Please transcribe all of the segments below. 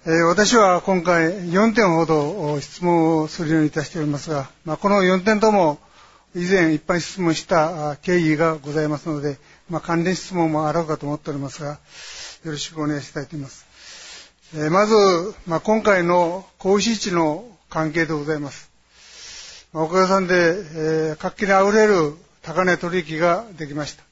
私は今回4点ほど質問をするようにいたしておりますが、この4点とも以前一般質問した経緯がございますので、関連質問もあろうかと思っておりますが、よろしくお願いしたいと思います。まず、今回の降雨地の関係でございます。おかげさんで、活気にあふれる高値取引ができました。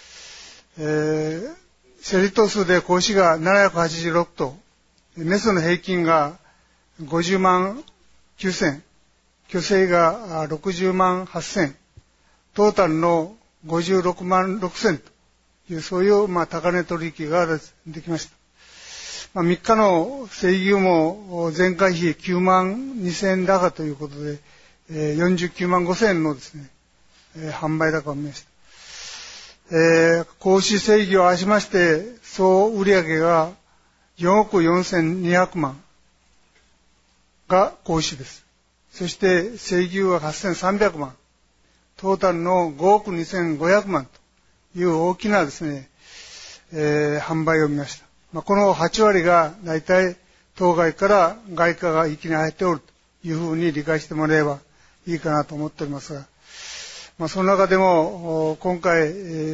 セリ頭数で子牛が786頭、メスの平均が50万9000、巨生が60万8000、トータルの56万6000という、そういう高値取引ができました。3日の生牛も前回比9万2000高ということで、49万5000のですね、販売高を見ました。子牛生牛を合わせまして、総売上が4億4200万が子牛です。そして生牛は8300万。トータルの5億2500万という大きなですね、販売を見ました。この8割が大体当該から外貨が一気に入っておるというふうに理解してもらえばいいかなと思っておりますが、その中でも今回、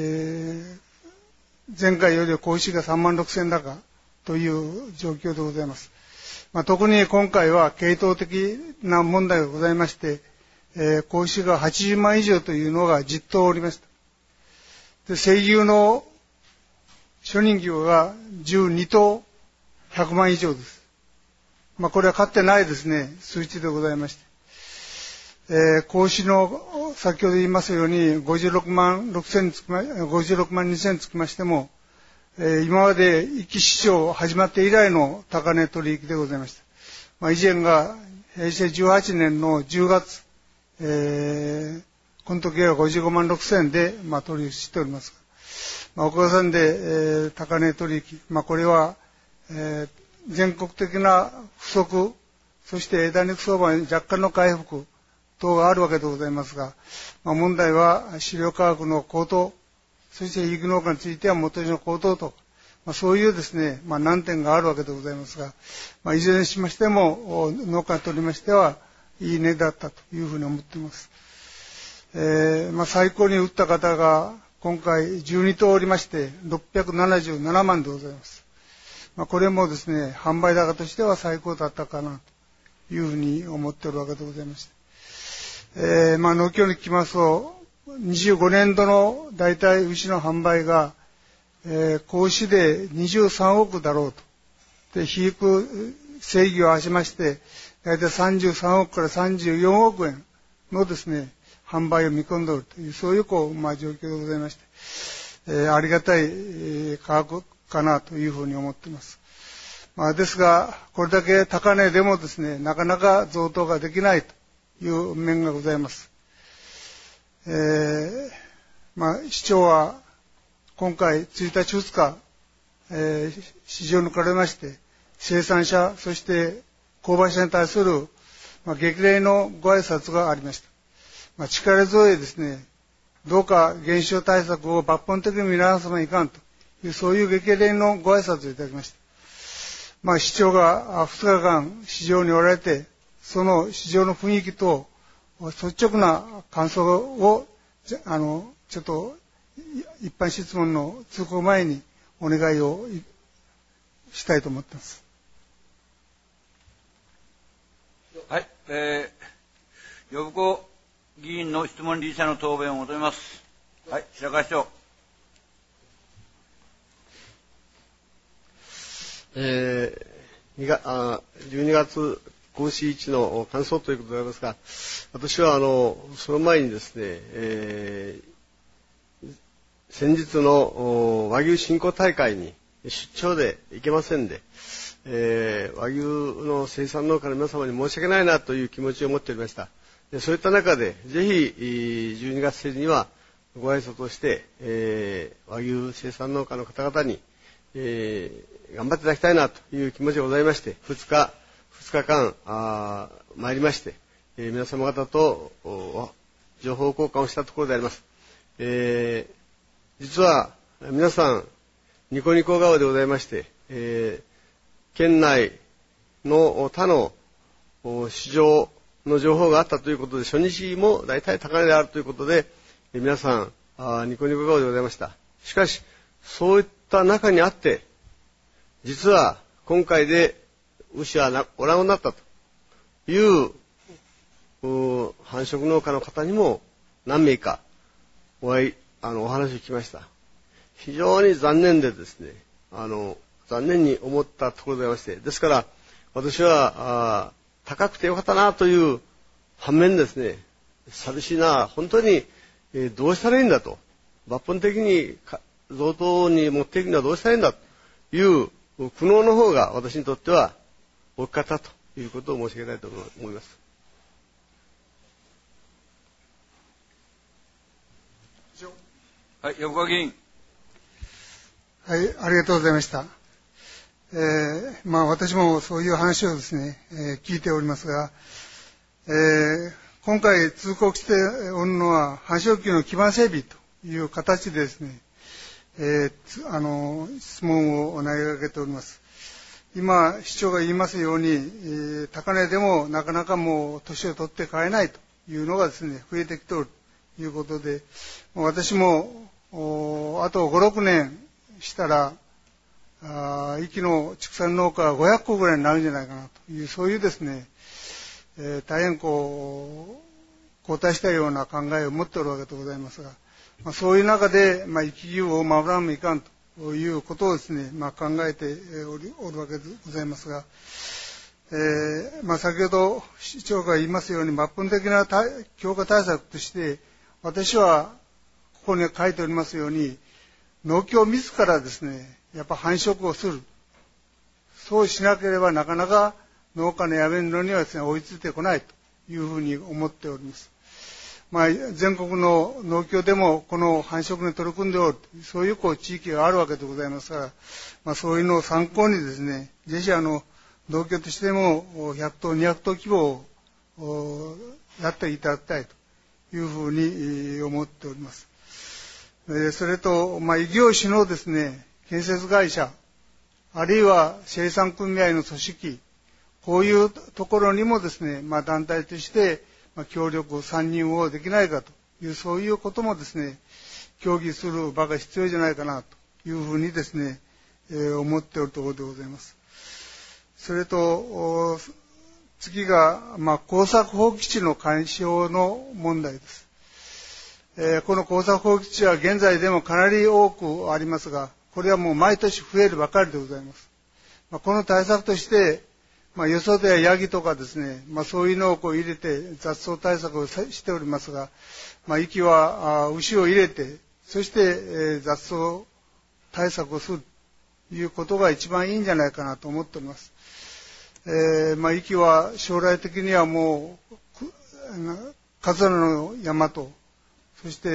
前回より子牛が3万6000高という状況でございます。特に今回は系統的な問題がございまして、子牛が80万以上というのが10頭おりました。で、生牛の初任給が12頭100万以上です。これはかつてないですね、数値でございまして。子牛の先ほど言いますように56万2000につきましても、今まで一気市場始まって以来の高値取引でございました。以前が平成18年の10月、この時は55万6000で、取引しておりますが、おかげさんで、高値取引、これは、全国的な不足、そして枝肉相場に若干の回復等があるわけでございますが、問題は飼料価格の高騰、そして育農家については元値の高騰と、そういうですね、難点があるわけでございますが、いずれにしましても、農家にとりましては、いい値だったというふうに思っています。最高に売った方が、今回12頭おりまして、677万でございます。これもですね、販売高としては最高だったかなというふうに思っておるわけでございまして。農協に聞きますと、25年度の大体牛の販売が、子牛で23億だろうと。で、肥育生牛を合わせまして、大体33億から34億円のですね、販売を見込んでおるという、そういう状況でございまして、ありがたい、価格かなというふうに思っています。ですが、これだけ高値でもですね、なかなか贈答ができないという面がございます。市長は今回1日2日、市場に来られまして、生産者、そして購買者に対する、激励のご挨拶がありました。力添えですね、どうか減少対策を抜本的に見直さないかんという、そういう激励のご挨拶をいただきました。市長が2日間市場におられて、その市場の雰囲気と率直な感想をちょっと一般質問の通告前にお願いをしたいと思っています。 はい、呼子議員の質問理事者の答弁を求めます。はい、白川市長。 12月子牛市の感想ということでありますが、私はその前にですね、先日の和牛振興大会に出張で行けませんで、和牛の生産農家の皆様に申し訳ないなという気持ちを持っておりました。そういった中で、ぜひ12月末にはご挨拶をして、和牛生産農家の方々に、頑張っていただきたいなという気持ちがございまして、2日間参りまして、皆様方と情報交換をしたところであります。実は皆さんニコニコ顔でございまして、県内の他の市場の情報があったということで、初日も大体高値であるということで、皆さんニコニコ顔でございました。しかしそういった中にあって、実は今回で牛はおらんになったという繁殖農家の方にも何名かお話を聞きました。非常に残念でですね、残念に思ったところでございまして、ですから私は高くてよかったなという反面ですね、寂しいな、本当に、どうしたらいいんだと、抜本的に贈答に持っていくにはどうしたらいいんだという苦悩の方が私にとっては大きかったということを申し上げたいと思います。 はい、横川議員。 はい、ありがとうございました。私もそういう話をですね、聞いておりますが、今回通告しておるのは繁殖期の基盤整備という形でですね、質問を投げかけております。今市長が言いますように、高値でもなかなかもう年を取って買えないというのがですね、増えてきておるということで、私もあと5、6年したら壱岐の畜産農家は500個ぐらいになるんじゃないかなという、そういうですね、大変後退したような考えを持っておるわけでございますが、そういう中で壱岐牛を守らんもいかんということをですね、考えておるわけでございますが、先ほど市長が言いますように抜本的な強化対策として、私はここに書いておりますように、農協自らですね、やっぱ繁殖をする。そうしなければなかなか農家のやめるのにはですね、追いついてこないというふうに思っております。全国の農協でもこの繁殖に取り組んでおる、そういう地域があるわけでございますから、そういうのを参考にですね、ぜひ農協としても100頭、200頭規模をやっていただきたいというふうに思っております。それと、異業種のですね、建設会社、あるいは生産組合の組織、こういうところにもですね、団体として協力参入をできないかという、そういうこともですね、協議する場が必要じゃないかなというふうにですね、思っておるところでございます。それと、次が、耕作放棄地の解消の問題です。この耕作放棄地は現在でもかなり多くありますが、これはもう毎年増えるばかりでございます。この対策として、よそではヤギとかですね、そういうのを入れて雑草対策をしておりますが、壱岐は牛を入れて、そして、雑草対策をするということが一番いいんじゃないかなと思っております。壱岐は将来的にはもうカズラの山と、そして、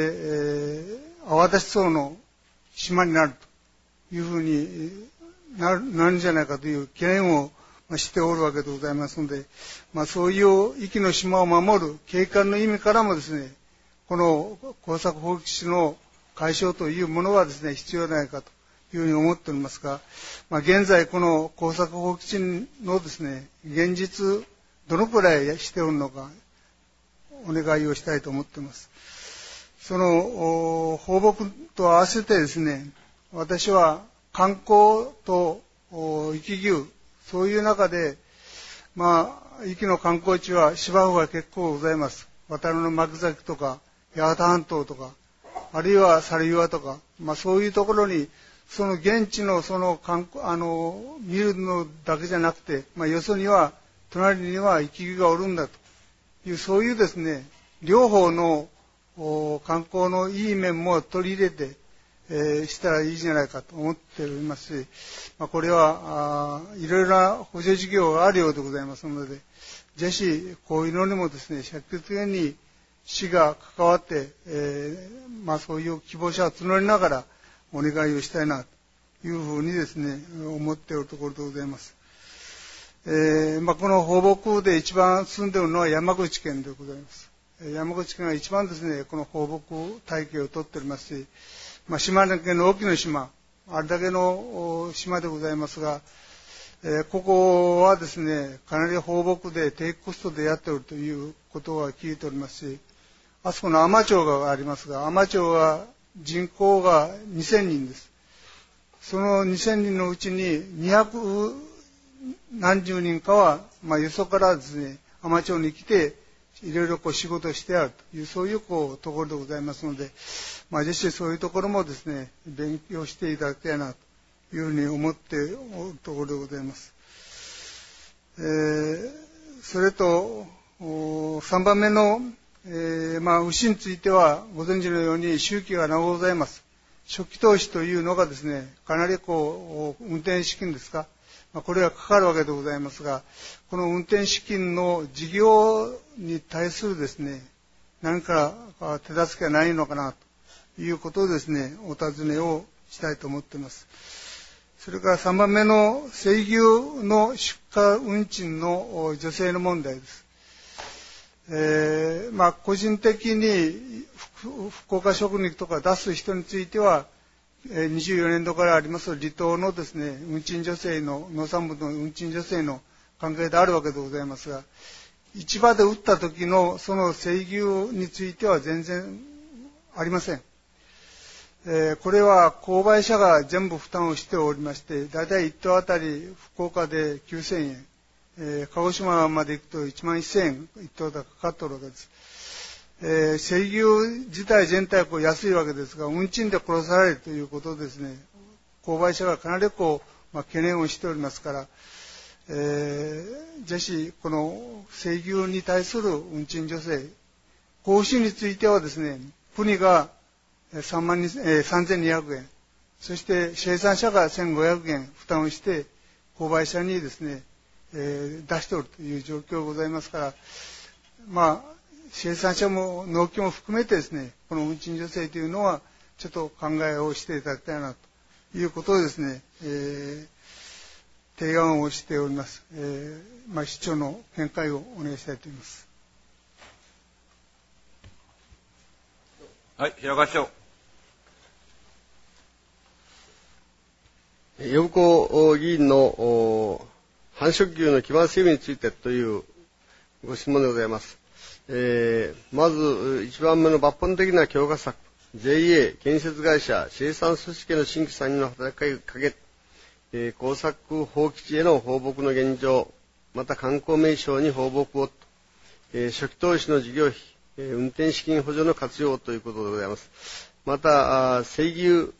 泡立ち層の島になるというふうになるんじゃないかという懸念をしておるわけでございますので、そういう壱岐の島を守る景観の意味からもですね、この耕作放棄地の解消というものはですね、必要ではないかというふうに思っておりますが、現在この耕作放棄地のですね、現実どのくらいしておるのかお願いをしたいと思っています。その放牧と合わせてですね、私は観光と壱岐牛、そういう中で、壱岐の観光地は芝生が結構ございます。渡るの幕崎とか、八幡半島とか、あるいは猿岩とか、そういうところに、その現地の見るのだけじゃなくて、よそには、隣には壱岐牛がおるんだという、そういうですね、両方の観光のいい面も取り入れて、したらいいじゃないかと思っておりますし、これはいろいろな補助事業があるようでございますので、ぜひこういうのにもですね、積極的に市が関わって、そういう希望者を募りながらお願いをしたいなというふうにですね、思っているところでございます。この放牧で一番進んでいるのは山口県でございます。山口県が一番ですね、この放牧体系を取っておりますし、島根県の隠岐の島、あれだけの島でございますが、 ここはですね、かなり放牧で低コストでやっておるということは聞いておりますし、あそこの海士町がありますが、海士町は人口が2000人です。その2000人のうちに200何十人かは、よそからですね、海士町に来て、いろいろ仕事をしてあるという、そういうところでございますので、ぜひそういうところもですね、勉強していただきたいなというふうに思っておるところでございます。それと、3番目の、牛については、ご存知のように周期が長ございます。初期投資というのがですね、かなり運転資金ですか、これがかかるわけでございますが、この運転資金の事業に対するですね、何か手助けがないのかなということをですね、お尋ねをしたいと思っています。それから3番目の生牛の出荷運賃の助成の問題です。個人的に福岡食肉とか出す人については、24年度からあります離島のですね、運賃助成の、農産物の運賃助成の関係であるわけでございますが、市場で売った時のその生牛については全然ありません。これは購買者が全部負担をしておりまして、だいたい1頭あたり福岡で9000円、鹿児島まで行くと11000円1頭がかかっておるわけです。生牛自体全体は安いわけですが、運賃で殺されるということですね、購買者がかなり懸念をしておりますから、ぜひこの生牛に対する運賃助成、子牛についてはですね、国が3200円、そして生産者が1500円負担をして購買者にですね、出しておるという状況がございますから、生産者も農協も含めてですね、この運賃助成というのはちょっと考えをしていただきたいなということをですね、提案をしております。市長の見解をお願いしたいと思います。 はい、平川市長。 呼子議員の繁殖牛の基盤整備についてというご質問でございます。まず1番目の抜本的な強化策、JA、建設会社、生産組織への新規参入の働きかけ、耕作放棄地への放牧の現状、また観光名所に放牧を、初期投資の事業費、運転資金補助の活用ということでございます。また、生牛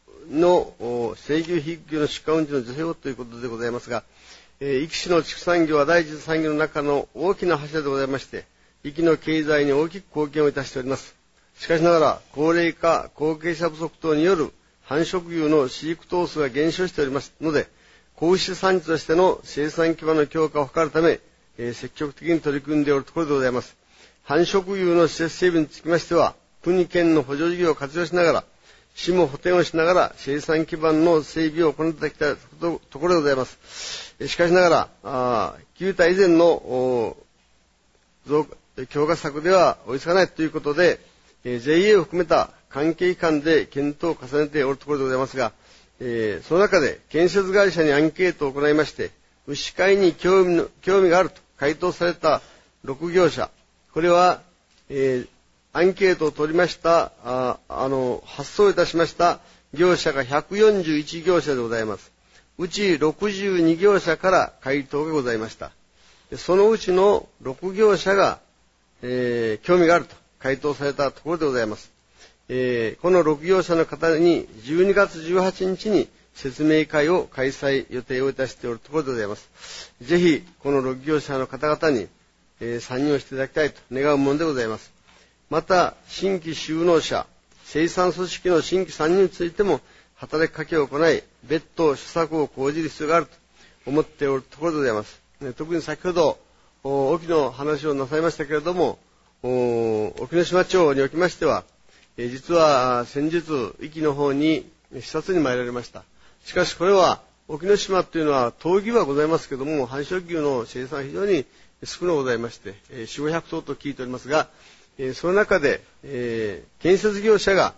肥育牛の出荷運賃の助成をということでございますが、壱岐市の畜産業は第一次産業の中の大きな柱でございまして、壱岐の経済に大きく貢献をいたしております。しかしながら、高齢化、後継者不足等による繁殖牛の飼育頭数が減少しておりますので、子牛産地としての生産基盤の強化を図るため、積極的に取り組んでおるところでございます。繁殖牛の施設整備につきましては、国県の補助事業を活用しながら、市も補填をしながら生産基盤の整備を行っていただきたいところでございます。しかしながら、旧体以前の強化策では追いつかないということで、JA を含めた関係機関で検討を重ねておるところでございますが、その中で建設会社にアンケートを行いまして、牛飼いに興味があると回答された6業者、これは、アンケートを取りました、発送いたしました業者が141業者でございます。うち62業者から回答がございました。そのうちの6業者が、興味があると回答されたところでございます。この6業者の方に12月18日に説明会を開催予定をいたしておるところでございます。ぜひ、この6業者の方々に、参入をしていただきたいと願うものでございます。また、新規就農者、生産組織の新規参入についても働きかけを行い、別途施策を講じる必要があると思っておるところでございます。特に先ほど、沖の話をなさいましたけれども、沖ノ島町におきましては、実は先日、壱岐の方に視察に参られました。しかしこれは、沖ノ島というのは闘牛はございますけれども、繁殖牛の生産は非常に少なございまして、4、500頭と聞いておりますが、その中で、建設業者が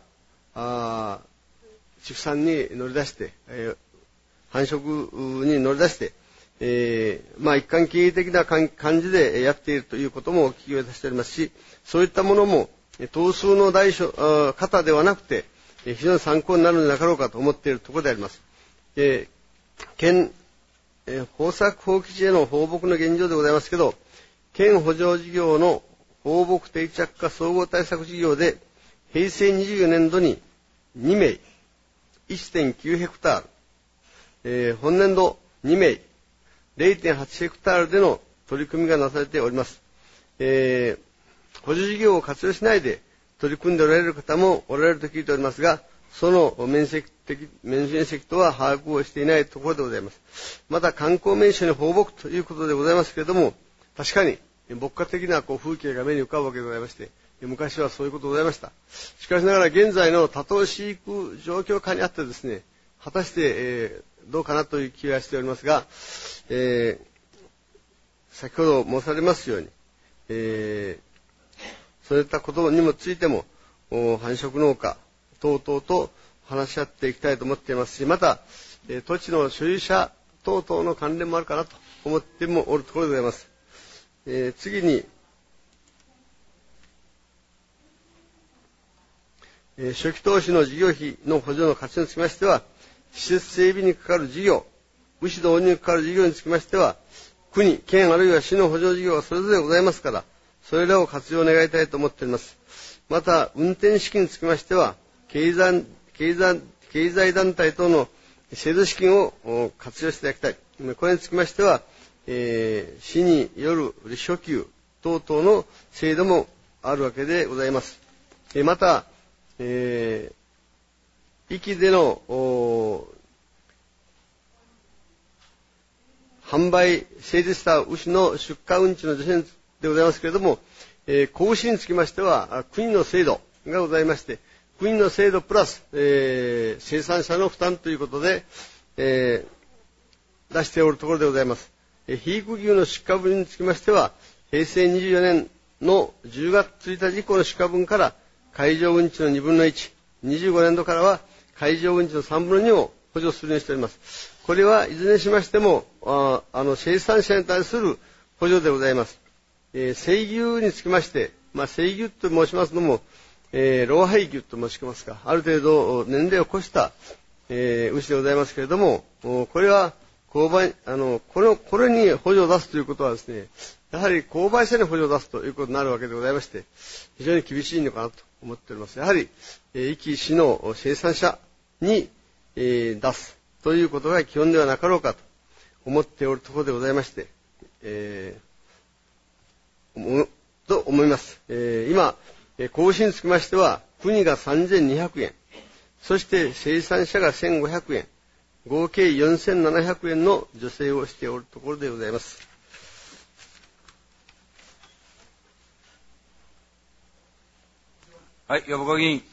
畜産に乗り出して、繁殖に乗り出して、 一貫経営的な感じでやっているということも企業でしておりますし、そういったものも頭数の方ではなくて、非常に参考になるのでなかろうかと思っているところであります。県豊作放棄地への放牧の現状でございますけど、県補助事業の放牧定着化総合対策事業で、平成24年度に2名、1.9 ヘクタール、本年度2名、0.8 ヘクタールでの取り組みがなされております。補助事業を活用しないで取り組んでおられる方もおられると聞いておりますが、その面積とは把握をしていないところでございます。また観光名所に放牧ということでございますけれども、確かに牧歌的な風景が目に浮かぶわけでございまして、昔はそういうことでございました。しかしながら現在の多頭飼育状況下にあってですね、果たして、どうかなという気がしておりますが、先ほど申されますように、そういったことにもついても繁殖農家等々と話し合っていきたいと思っていますし、また、土地の所有者等々の関連もあるかなと思ってもおるところでございます。次に、初期投資の事業費の補助の活用につきましては、施設整備にかかる事業、牛導入にかかる事業につきましては、国、県あるいは市の補助事業はそれぞれございますから、それらを活用願いたいと思っております。また、運転資金につきましては、経済団体等の制度資金を活用していただきたい。これにつきましては、市による利所給等々の制度もあるわけでございます。また、域での販売成立した牛の出荷運賃の助成でございますけれども、子牛につきましては国の制度がございまして、国の制度プラス、生産者の負担ということで、出しておるところでございます。肥育牛の出荷分につきましては、平成24年の10月1日以降の出荷分から海上運賃の2分の1、25年度からは海上運賃の3分の2を補助するようにしております。これはいずれにしましても、生産者に対する補助でございます。生牛につきまして、生牛と申しますのも、老廃牛と申しますか、ある程度年齢を越した、牛でございますけれども、これはこれに補助を出すということはですね、やはり購買者に補助を出すということになるわけでございまして、非常に厳しいのかなと思っております。やはり、壱岐市の生産者に、出すということが基本ではなかろうかと思っておるところでございまして、と思います。今、子牛につきましては、国が3200円、そして生産者が1500円、合計4700円の助成をしておるところでございます。 はい、藪川議員。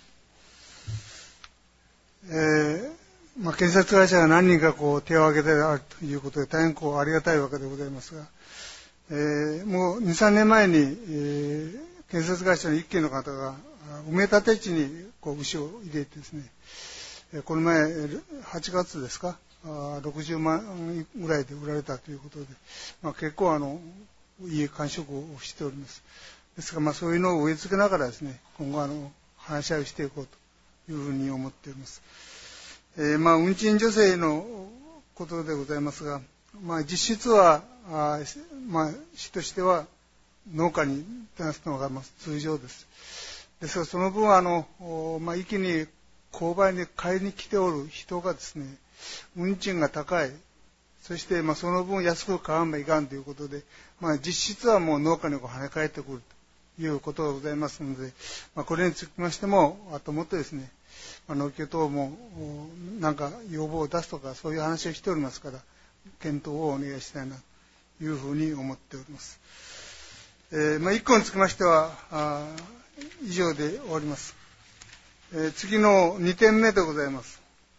建設会社が何人か手を挙げてあるということで、大変ありがたいわけでございますが、もう2、3年前に、建設会社の一軒の方が埋め立て地に牛を入れてですね、この前8月ですか、60万ぐらいで売られたということで、結構いい感触をしております。ですからそういうのを植え付けながらですね、今後話し合いをしていこうというふうに思っております。運賃助成のことでございますが、実質は市としては農家に出すのが通常です。ですからその分一気に購買に買いに来ておる人がですね、運賃が高い、そしてその分安く買わんばいかんということで、実質はもう農家に跳ね返ってくるということがございますので、これにつきましてももっとですね、農協等もなんか要望を出すとかそういう話をしておりますから、検討をお願いしたいなというふうに思っております。1個につきましては以上で終わります。次の2点目でございます。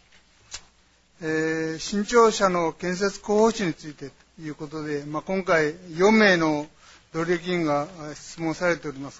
新庁舎の建設候補地についてということで、今回4名の同僚議員が質問されております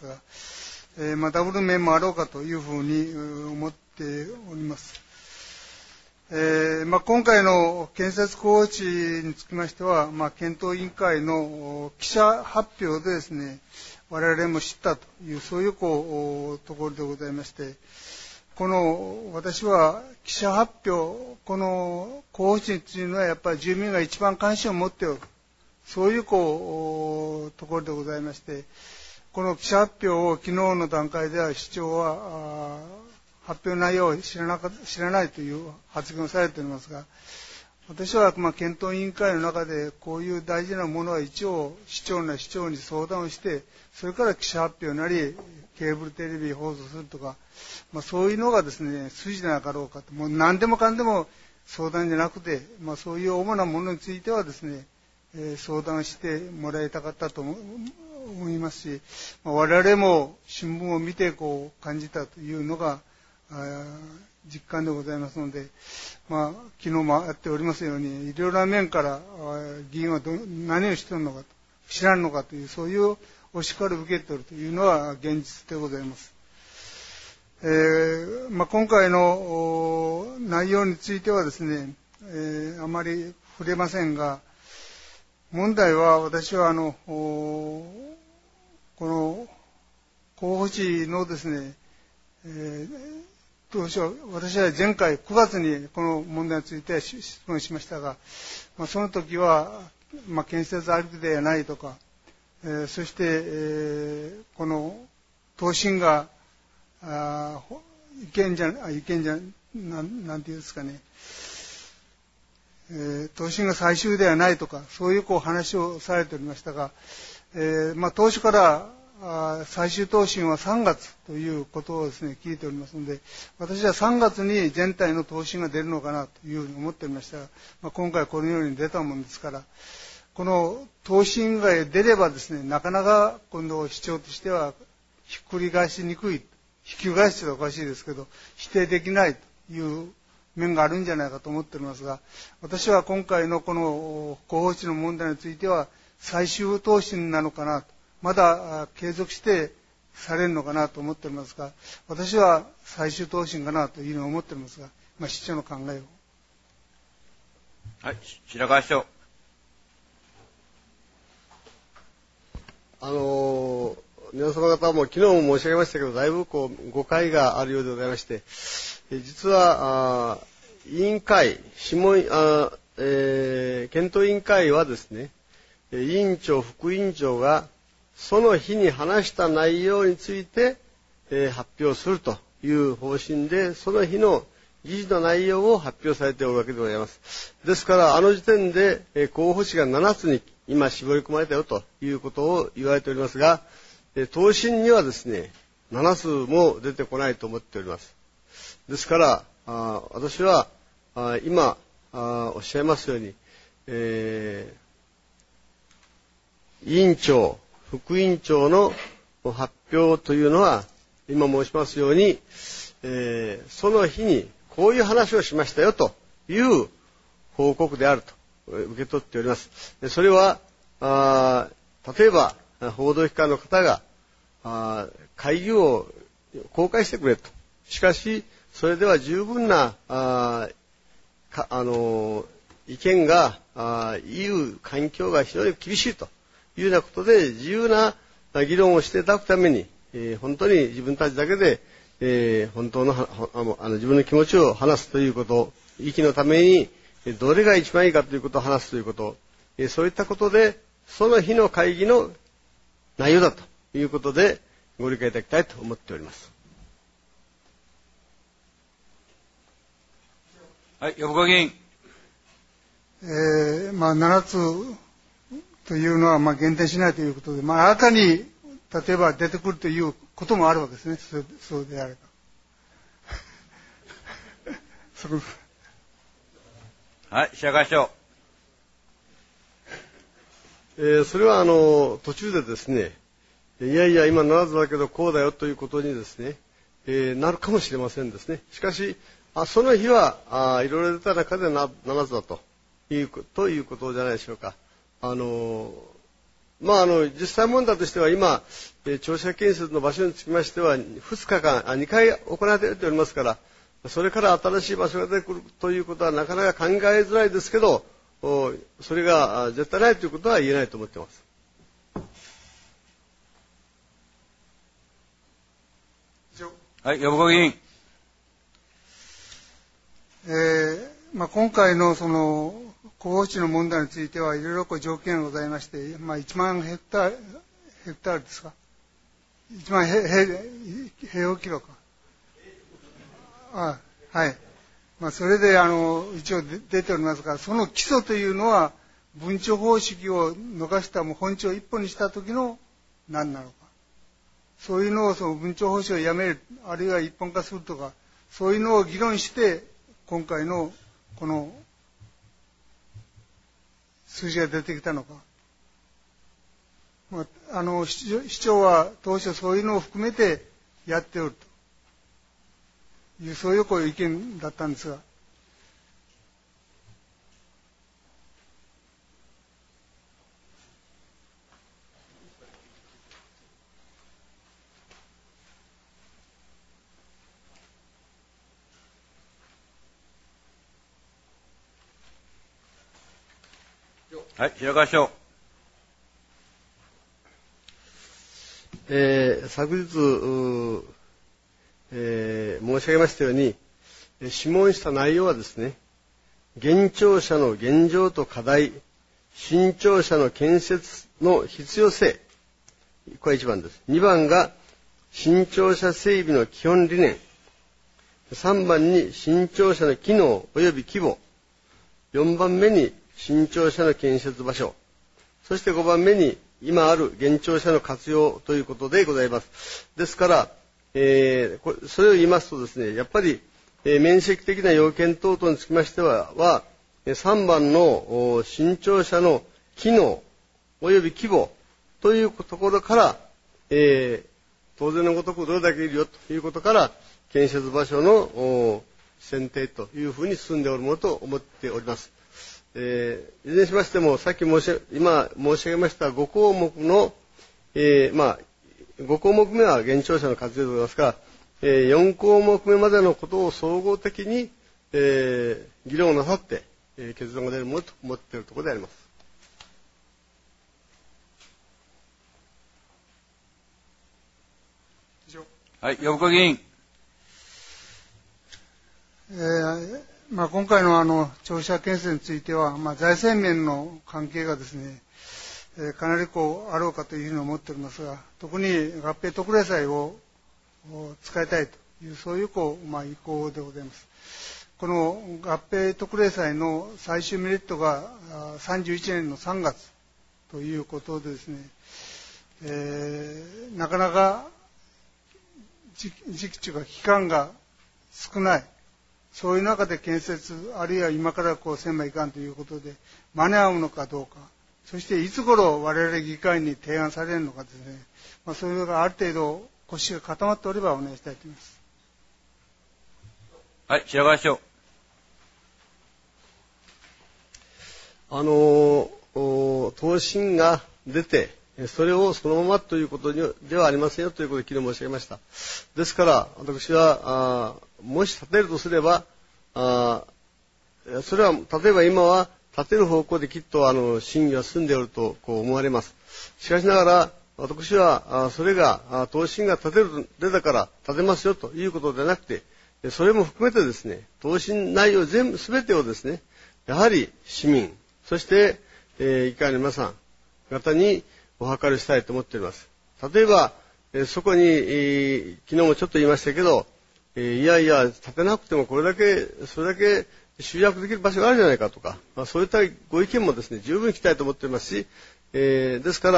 が、ダブル面もあろうかというふうに思っております。 今回の建設工事につきましては、検討委員会の記者発表でですね、我々も知ったという、そういうところでございまして、私は記者発表、この工事というのはやっぱり住民が一番関心を持っておる、そういうところでございまして、この記者発表を昨日の段階では市長は発表内容を知らないという発言をされておりますが、私は検討委員会の中でこういう大事なものは一応市長に相談をして、それから記者発表なりケーブルテレビ放送するとか、そういうのがですね筋でなかろうかと。もう何でもかんでも相談じゃなくて、そういう主なものについてはですね、相談してもらいたかったと思いますし、我々も新聞を見て感じたというのが実感でございますので、昨日もやっておりますように、いろいろな面から議員は何をしているのかと、知らんのかという、そういうお叱りを受けているというのは現実でございます。今回の内容についてはですね、あまり触れませんが、問題は私はこの候補地のですね、当初私は前回9月にこの問題について質問しましたが、その時は、建設ありきではないとか、そして、この答申が意見じゃなんていうんですかね、答申が最終ではないとか、そういう話をされておりましたが、当初から最終答申は3月ということをですね聞いておりますので、私は3月に全体の答申が出るのかなというふうに思っておりましたが、今回このように出たものですから、この答申が出ればですね、なかなか今度市長としてはひっくり返しにくい、ひっくり返しとはおかしいですけど、否定できないという面があるんじゃないかと思っておりますが、私は今回のこの候補地の問題については最終答申なのかなと、まだ継続してされるのかなと思っておりますが、私は最終答申かなというふうに思っておりますが、市長の考えを。 はい、白川市長。 皆様方も昨日も申し上げましたけど、だいぶ誤解があるようでございまして、実は委員会、検討委員会はですね、委員長、副委員長がその日に話した内容について、発表するという方針で、その日の議事の内容を発表されておるわけでございます。ですから、あの時点で、候補地が7つに今絞り込まれたよということを言われておりますが、答申にはですね、7つも出てこないと思っております。ですから、私は今おっしゃいますように、委員長、副委員長の発表というのは、今申しますように、その日にこういう話をしましたよという報告であると受け取っております。それは、例えば報道機関の方が会議を公開してくれと。しかし、それでは十分な意見が言う環境が非常に厳しいというようなことで、自由な議論をしていただくために、本当に自分たちだけで、本当の自分の気持ちを話すということ、息のためにどれが一番いいかということを話すということ、そういったことでその日の会議の内容だということでご理解いただきたいと思っております。 はい、藪川議員。 7つというのは限定しないということで、新たに例えば出てくるということもあるわけですね。そうであれば。 はい、白川市長。 それは途中でですね、いやいや今7つだけどこうだよということにですね、なるかもしれませんですね。しかしその日はいろいろ出た中で7つだということじゃないでしょうか。実際問題としては今、庁舎建設の場所につきましては2日間、2回行われておりますから、 それから新しい場所が出てくるということはなかなか考えづらいですけど、それが絶対ないということは言えないと思っています。 はい、藪子議員。 今回のその候補地の問題についてはいろいろ条件がございまして、1万ヘクタールですか、1万平方キロか。はい。それで一応出ておりますが、その基礎というのは分庁方式を逃した本庁一本にした時の何なのか。そういうのをその分庁方式をやめる、あるいは一本化するとか、そういうのを議論して、今回のこの数字が出てきたのか。市長は当初そういうのを含めてやっておるという、そういうこういう意見だったんですが。 はい、白川市長。 昨日、申し上げましたように、諮問した内容はですね、現庁舎の現状と課題、新庁舎の建設の必要性、これ1番です。2番が新庁舎整備の基本理念、3番に新庁舎の機能及び規模、4番目に新庁舎の建設場所、そして5番目に今ある現庁舎の活用ということでございます。ですから、それを言いますとですね、やっぱり、面積的な要件等々につきましては、3番の新庁舎の機能及び規模というところから、当然のごとくどれだけいるよということから、建設場所の選定というふうに進んでおるものと思っております。いずれにしましても、今申し上げました5項目の、5項目目は現庁舎の活用でございますが、4項目目までのことを総合的に、議論をなさって、結論が出るものと思っているところであります。 はい、藪子議員。 今回の庁舎建設については、財政面の関係がですね、かなりあろうかというふうに思っておりますが、特に合併特例債を使いたいという、そういう意向でございます。この合併特例債の最終メリットが31年の3月ということでですね、なかなか時期というか期間が少ない。そういう中で建設、あるいは今からせんばいかんということで、間に合うのかどうか、そしていつ頃我々議会に提案されるのかですね、それがある程度腰が固まっておればお願いしたいと思います。 はい、白川市長。 答申が出て、それをそのままということではありませんよということで昨日申し上げました。ですから、私は、もし建てるとすれば、それは、例えば今は建てる方向できっと審議は進んでおると思われます。しかしながら、私は、それが、答申が出たから建てますよということではなくて、それも含めてですね、答申内容全てをですね、やはり市民、そして、議会の皆さん方にお諮りしたいと思っております。例えば、そこに、昨日もちょっと言いましたけど、いやいや、建てなくてもそれだけ集約できる場所があるじゃないかとか、そういったご意見もですね、十分聞きたいと思っておりますし、ですから、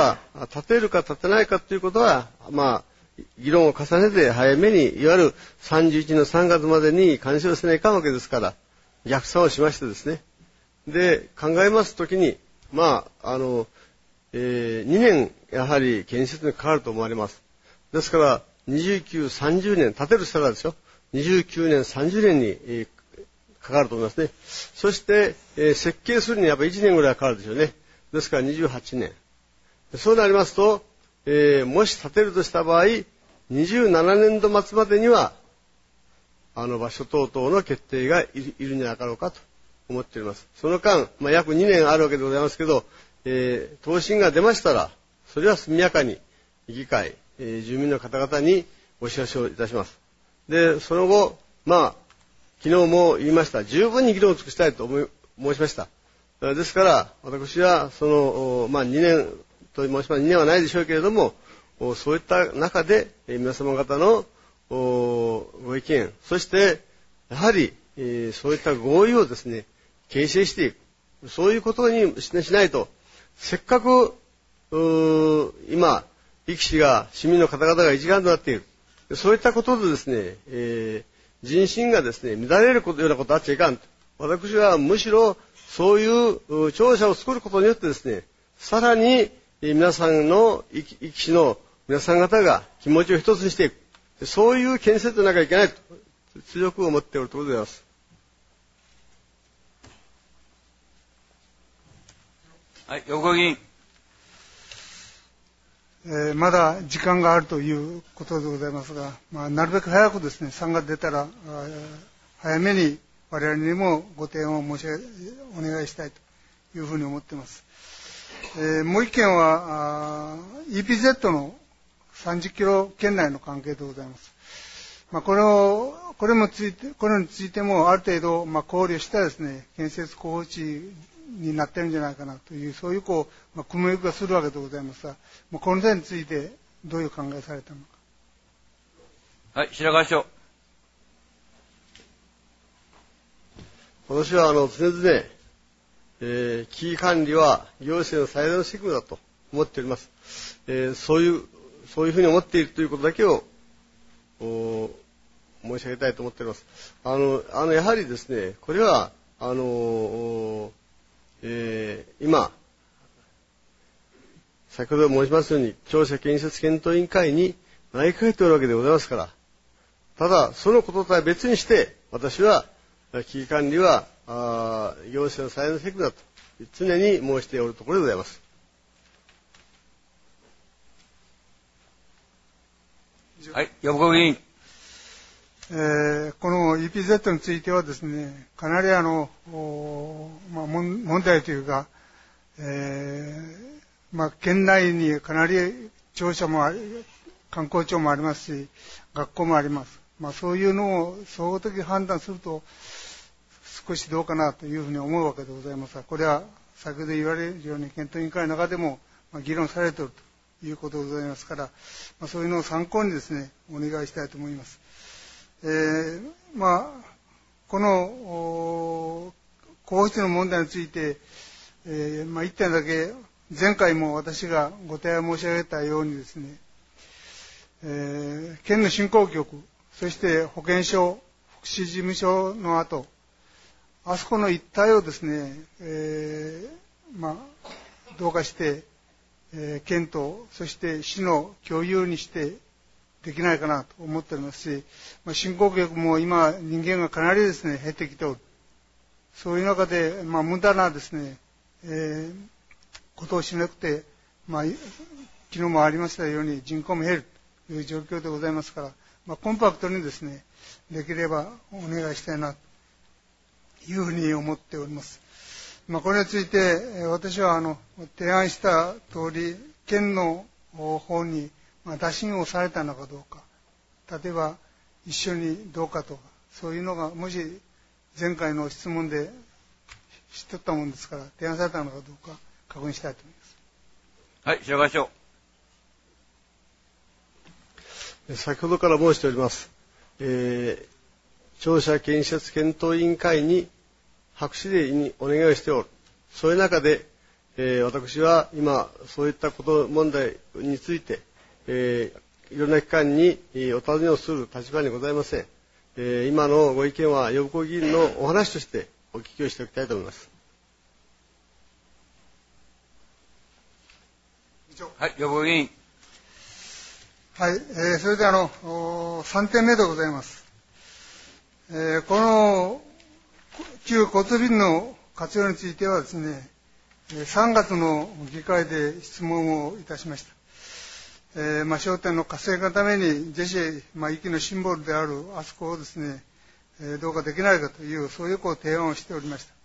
建てるか建てないかということは、議論を重ねて早めに、いわゆる31の3月までに完了せないかんわけですから、逆算をしましてですね、で、考えますときに、2年、やはり建設にかかると思われます。ですから、29、30年、建てるしたらですよ、29年、30年に、かかると思いますね。そして、設計するにはやっぱり1年ぐらいかかるでしょうね。ですから28年。そうなりますと、もし建てるとした場合、27年度末までには、 場所等々の決定がいるんじゃなかろうかと思っております。その間、約2年あるわけでございますけど、答申が出ましたら、それは速やかに議会、住民の方々にお知らせをいたします。で、その後、昨日も言いました。十分に議論を尽くしたいと申しました。ですから、私は、2年と申します。2年はないでしょうけれども、そういった中で、皆様方のご意見、そして、やはり、そういった合意をですね、形成していく。そういうことにしないと、せっかく、今、力士が、市民の方々が一丸となっている。そういったことでですね、人心がですね、乱れるようなことあっちゃいかんと。私はむしろ、そういう庁舎を作ることによってですね、さらに皆さんの力士の皆さん方が気持ちを一つにしていく。そういう建設でなきゃいけないと強く思っておるところでございます。 はい、横議員。 まだ時間があるということでございますが、なるべく早くですね、3月出たら、早めに我々にもご提案をお願いしたいというふうに思っています。もう一件は、EPZ の30キロ圏内の関係でございます。これについてもある程度、考慮したですね、建設候補地になっているんじゃないかなという、そういう雲行きがするわけでございますが、この点についてどういう考えされたのか。 はい、白川市長。 私は常々、危機管理は行政の最大の責務だと思っております。そういうふうに思っているということだけを申し上げたいと思っております。やはりですね、これは今先ほど申しますように庁舎建設検討委員会に投げかけておるわけでございますから、ただそのこととは別にして私は危機管理は行政の最大の責務だと常に申しておるところでございます。 はい、呼子議員。 この EPZ についてはですね、かなり問題というか、県内にかなり庁舎も観光庁もありますし、学校もあります。そういうのを総合的に判断すると少しどうかなというふうに思うわけでございますが、これは先ほど言われるように検討委員会の中でも議論されているということでございますから、そういうのを参考にですね、お願いしたいと思います。この候補地の問題について、一点だけ前回も私がご提案申し上げたようにですね、県の振興局、そして保健所、福祉事務所の後、あそこの一帯をですね、どうかして、県とそして市の共有にしてできないかなと思っておりますし、振興局も今人間がかなりですね減ってきておる。そういう中で、無駄なですね、ことをしなくて、昨日もありましたように人口も減るという状況でございますから、コンパクトにですね、できればお願いしたいなというふうに思っております。これについて私は提案した通り、県の方に打診をされたのかどうか、例えば一緒にどうかとか、そういうのがもし前回の質問で知っとったもんですから、提案されたのかどうか確認したいと思います。 はい、白川市長。 先ほどから申しております。庁舎建設検討委員会に白紙でお願いをしておる。そういう中で、私は今そういったこと問題について、いろんな機関にお尋ねをする立場にございません。今のご意見は呼子議員のお話としてお聞きをしておきたいと思います。 はい、呼子議員。 はい、それで3点目でございます。この旧交通便の活用についてはですね、3月の議会で質問をいたしました。商店の活性化のためにぜひ、駅のシンボルであるあそこをですね、 どうかできないかという、そういう提案をしておりました。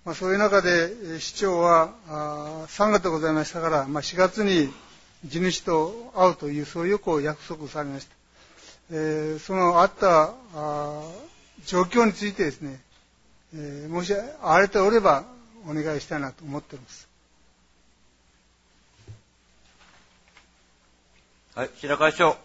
そういう中で、市長は3月でございましたから、4月に地主と会うという、そういう約束されました。そのあった状況についてですね、もし荒れておればお願いしたいなと思っております。 はい、白川市長。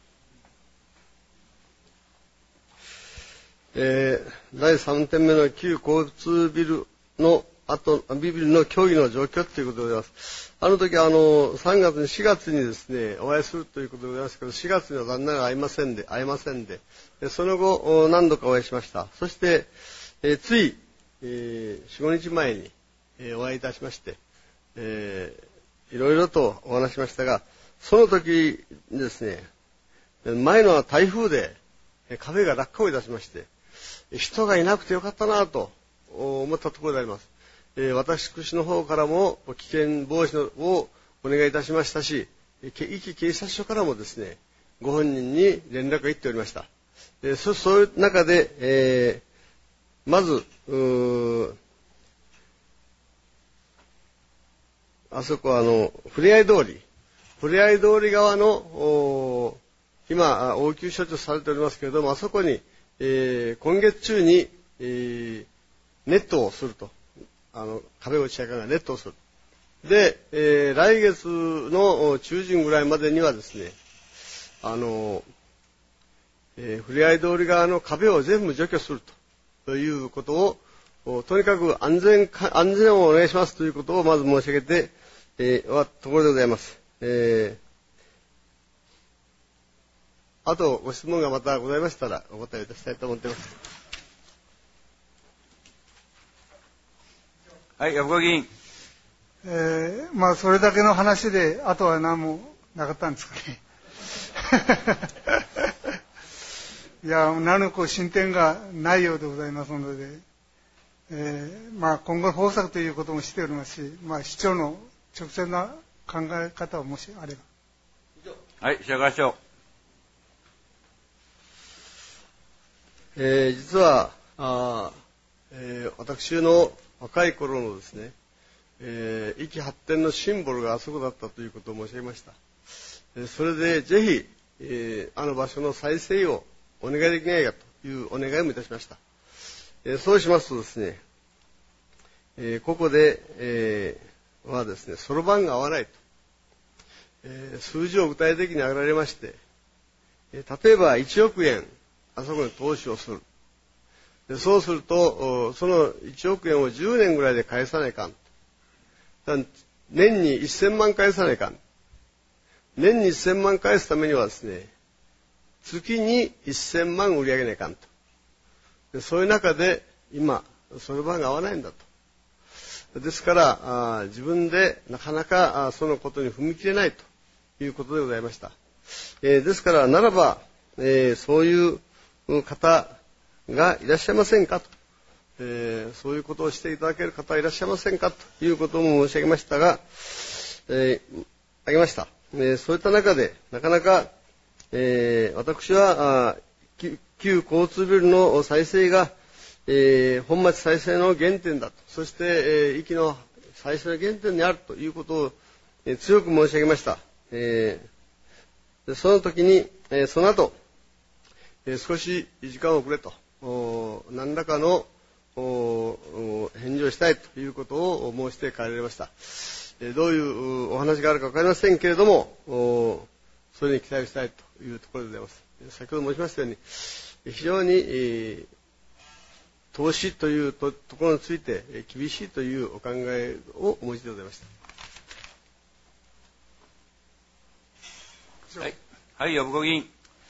第3点目の旧交通ビルのビルの協議の状況ということでございます。あの時3月に4月にですね、お会いするということでございますけど、4月には残念ながら会えませんで、その後、何度かお会いしました。そして、つい、4、5日前に、お会いいたしまして、いろいろとお話しましたが、その時にですね、前の台風で壁が落下をいたしまして、人がいなくてよかったなと思ったところであります。私の方からも危険防止をお願いいたしましたし、壱岐警察署からもですね、ご本人に連絡が行っておりました。そういう中で、まずあそこはふれあい通り側の今応急処置をされておりますけれども、あそこに、今月中に、ネットをすると。壁打ち上げがネットをする。で、来月の中旬ぐらいまでにはですね、ふれあい通り側の壁を全部除去するということを、とにかく安全をお願いしますということをまず申し上げて、ところでございます。あとご質問がまたございましたらお答えいたしたいと思っています。 はい、藪子議員。 それだけの話で、あとは何もなかったんですかね。いや、何の進展がないようでございますので、今後方策ということもしておりますし、市長の直接な考え方をもしあれば。 はい、白川市長。 実は私の若い頃のですね、壱岐発展のシンボルがあそこだったということを申し上げました。それでぜひ、あの場所の再生をお願いできないかというお願いもいたしました。そうしますとですね、ここで、はですね、そろばんが合わないと、数字を具体的に挙げられまして、例えば1億円あそこに投資をする。でそうするとその1億円を10年ぐらいで返さないかん。年に1000万返さないかん。年に1000万返すためにはですね、月に1000万売り上げないかんと。でそういう中で今そろばんが合わないんだと。ですから自分でなかなかそのことに踏み切れないということでございました。ですからならば、そういう方がいらっしゃいませんかと、そういうことをしていただける方はいらっしゃいませんかということも申し上げましたが、あげました。そういった中でなかなか、私は旧交通ビルの再生が、本町再生の原点だと、そして、壱岐の再生の原点にあるということを、強く申し上げました。その時に、その後、少し時間をくれと、何らかの返事をしたいということを申して帰られました。どういうお話があるか分かりませんけれども、それに期待したいというところでございます。先ほど申しましたように、非常に、投資というところについて厳しいというお考えをお持ちでございました。 はい、はい、藪子議員。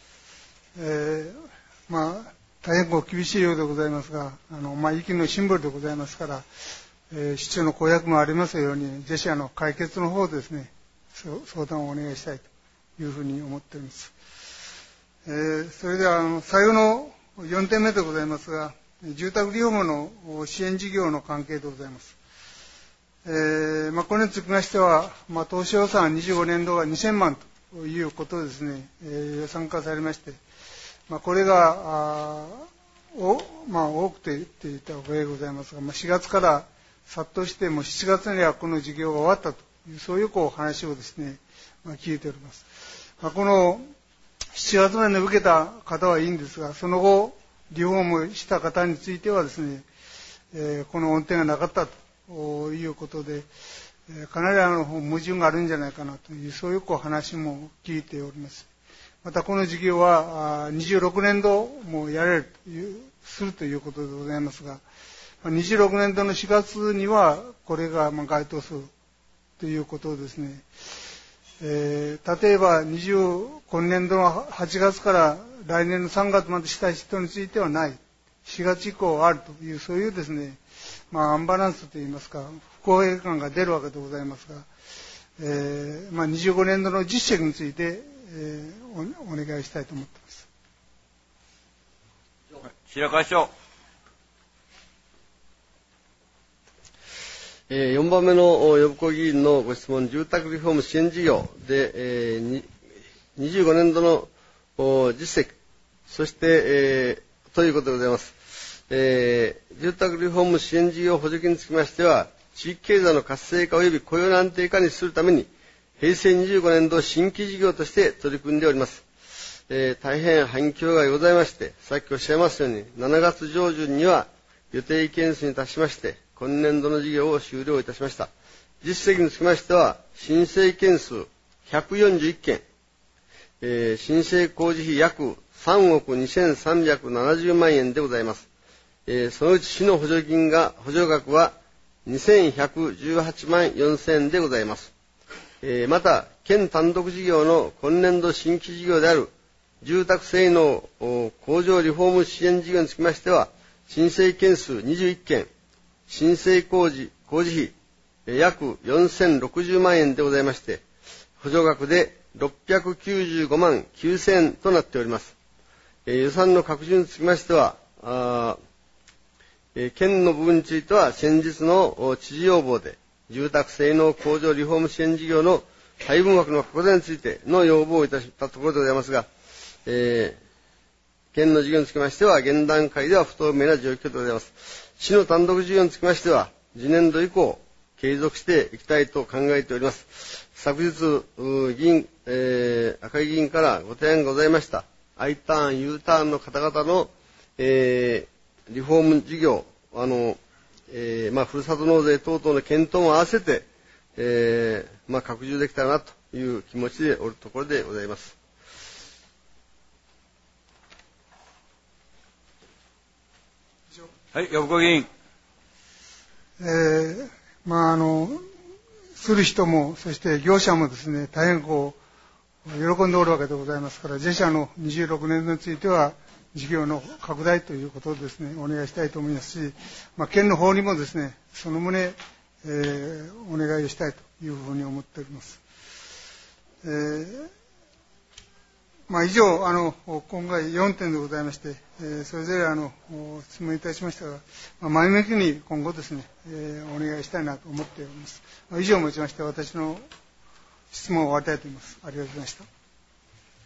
大変厳しいようでございますが、壱岐のシンボルでございますから、市長の公約もありますように、ぜひ解決の方でですね、相談をお願いしたいというふうに思っております。それでは最後の4点目でございますが、住宅リフォームの支援事業の関係でございます。これにつきましては、当初予算25年度が2000万ということでですね、予算化されまして、これが多くて言っていた方がございますが、4月から殺到しても7月にはこの事業が終わったという、そういう話をですね、聞いております。この7月まで受けた方はいいんですが、その後リフォームした方についてはですね、この恩典がなかったということで、かなり矛盾があるんじゃないかなという、そういう話も聞いております。またこの事業は26年度もやれるというするということでございますが、26年度の4月にはこれが該当するということをですね、例えば25年度の8月から来年の3月までした人についてはない、4月以降あるという、そういうですね、アンバランスといいますか、不公平感が出るわけでございますが、25年度の実績について、お願いしたいと思っています。 白川市長。 4番目の呼子議員のご質問、住宅リフォーム支援事業で、25年度の実績、そして、ということでございます。住宅リフォーム支援事業補助金につきましては、地域経済の活性化及び雇用の安定化にするために、平成25年度新規事業として取り組んでおります。大変反響がございまして、さっきおっしゃいますように、7月上旬には予定件数に達しまして、今年度の事業を終了いたしました。実績につきましては、申請件数141件、申請工事費約3億2370万円でございます。そのうち市の補助額は2118万4000円でございます。また、県単独事業の今年度新規事業である住宅性能工場リフォーム支援事業につきましては、申請件数21件、申請工事費約4060万円でございまして、補助額で695万9000円となっております。予算の拡充につきましては、県の部分については先日の知事要望で、住宅性能工場リフォーム支援事業の配分枠の拡大についての要望をいたしたところでございますが、県の事業につきましては現段階では不透明な状況でございます。市の単独事業につきましては次年度以降継続していきたいと考えております。昨日赤井議員からご提案がございました I ターン U ターンの方々の、リフォーム事業ふるさと納税等々の検討も合わせて、拡充できたらなという気持ちでおるところでございます。 はい、呼子議員。 する人も、そして業者もですね、大変喜んでおるわけでございますから、自社の26年度については、事業の拡大ということをですね、お願いしたいと思いますし、県の方にもですね、その旨、お願いをしたいというふうに思っております。以上、今回4点でございまして、それぞれ質問いたしましたが、前向きに今後ですね、お願いしたいなと思っております。以上をもちまして、私の質問を終わりたいと思います。ありがとうございました。